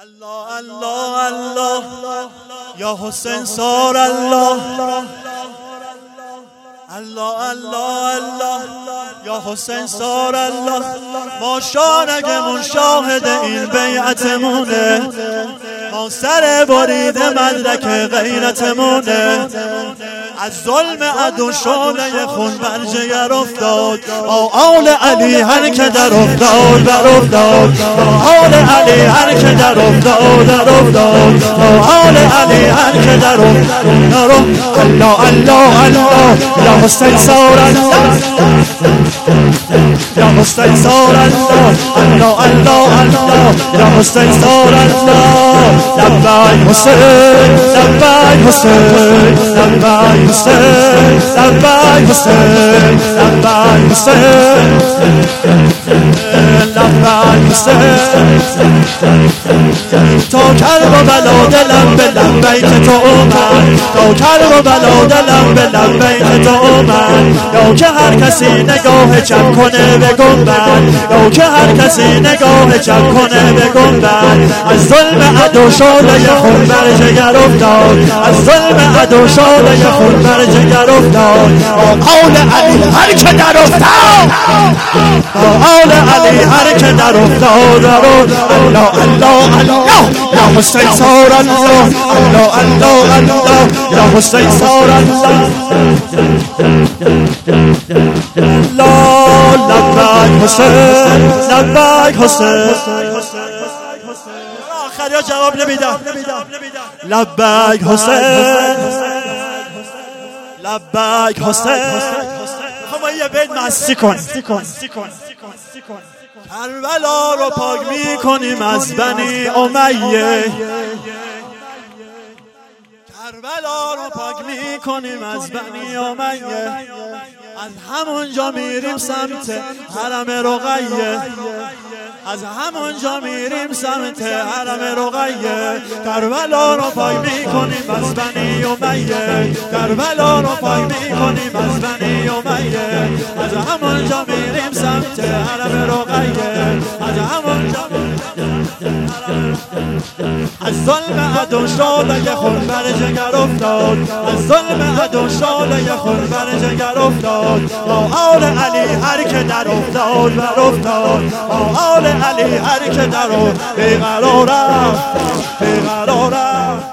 الله الله الله یا حسین سار الله الله الله الله یا حسین سار الله ما شانگمون شاهد این بیعتمونه ما سر برید مدرک غیرتمونه از ظلم عدو شعله خون بر جگر افتاد آل علی هر که در افتاد آل علی هر که در افتاد آل علی هر که در افتاد الله الله الله یا حسین سار الله یا حسین سار الله الله الله الله یا حسین سار الله لبیک حسین لبیک حسین لبیک حسین لبیک حسین لبیک حسین لبیک حسین تا کربلا دلم به لبیک تو اومد تا کربلا دلم به لبیک تو اومد یا که هر کسی نگاه جمع کنه به گنبد یا که هر کسی نگاه جمع کنه به گنبد از ظلم عدو شعله خون بر جگر افتاد از ظلم عدو شعله خون بر جگر افتاد آل علی هر که در افتاد آل علی هر که در افتاد الله الله الله یا حسین سار الله الله الله الله یا حسین سار الله الله لبیک حسین لبیک حسین آخریا جواب نمیدم لبیک حسین لبیک حسین خب یه بیت مستی کن کربلا رو پاک میکنیم از بنی امیه کربلا رو پاک میکنیم از بنی امیه از همونجا میریم سمت حرم رقیه از همونجا میریم سمت حرم رقیه کربلا رو پاک میکنیم از بنی امیه کربلا رو پاک میکنیم از بنی امیه از همونجا میریم سمت حرم رقیه از همونجا از ظلم عدو شعله خون بر جگر افتاد از ظلم عدو شعله خون بر جگر افتاد آل علی هر که در افتاد بر افتاد آل علی هر که در بیقرارم بیقرارم